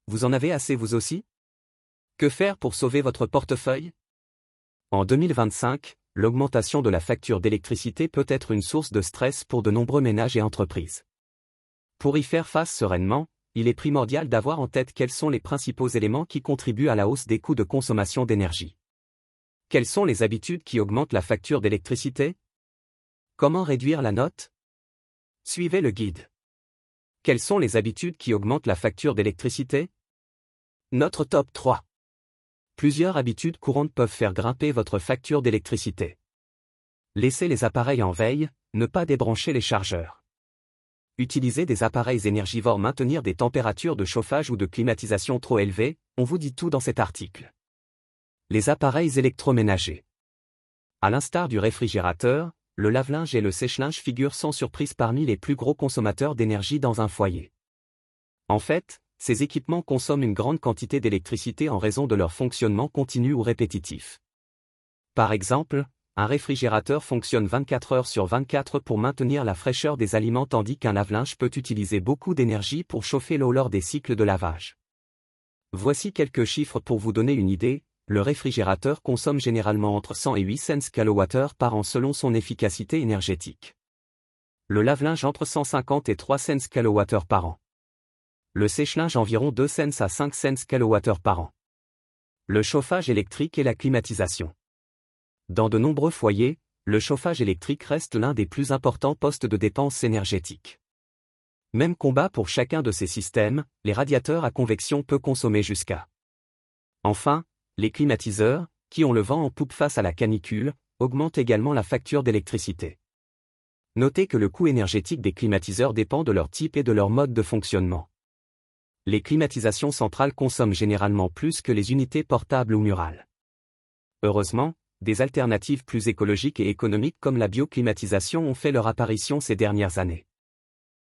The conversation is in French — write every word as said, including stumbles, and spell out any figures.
Vous en avez assez vous aussi? Que faire pour sauver votre portefeuille? En deux mille vingt-cinq, l'augmentation de la facture d'électricité peut être une source de stress pour de nombreux ménages et entreprises. Pour y faire face sereinement, il est primordial d'avoir en tête quels sont les principaux éléments qui contribuent à la hausse des coûts de consommation d'énergie. Quelles sont les habitudes qui augmentent la facture d'électricité? Comment réduire la note? Suivez le guide. Quelles sont les habitudes qui augmentent la facture d'électricité? Notre top trois. Plusieurs habitudes courantes peuvent faire grimper votre facture d'électricité. Laissez les appareils en veille, ne pas débrancher les chargeurs. Utilisez des appareils énergivores, maintenir des températures de chauffage ou de climatisation trop élevées, on vous dit tout dans cet article. Les appareils électroménagers. À l'instar du réfrigérateur, le lave-linge et le sèche-linge figurent sans surprise parmi les plus gros consommateurs d'énergie dans un foyer. En fait, ces équipements consomment une grande quantité d'électricité en raison de leur fonctionnement continu ou répétitif. Par exemple, un réfrigérateur fonctionne vingt-quatre heures sur vingt-quatre pour maintenir la fraîcheur des aliments tandis qu'un lave-linge peut utiliser beaucoup d'énergie pour chauffer l'eau lors des cycles de lavage. Voici quelques chiffres pour vous donner une idée. Le réfrigérateur consomme généralement entre cent et huit cents kilowattheures par an selon son efficacité énergétique. Le lave-linge entre cent cinquante et trois cents kilowattheures par an. Le sèche-linge environ deux cents à cinq cents kilowattheures par an. Le chauffage électrique et la climatisation. Dans de nombreux foyers, le chauffage électrique reste l'un des plus importants postes de dépenses énergétiques. Même combat pour chacun de ces systèmes, les radiateurs à convection peuvent consommer jusqu'à. Enfin, les climatiseurs, qui ont le vent en poupe face à la canicule, augmentent également la facture d'électricité. Notez que le coût énergétique des climatiseurs dépend de leur type et de leur mode de fonctionnement. Les climatisations centrales consomment généralement plus que les unités portables ou murales. Heureusement, des alternatives plus écologiques et économiques comme la bioclimatisation ont fait leur apparition ces dernières années.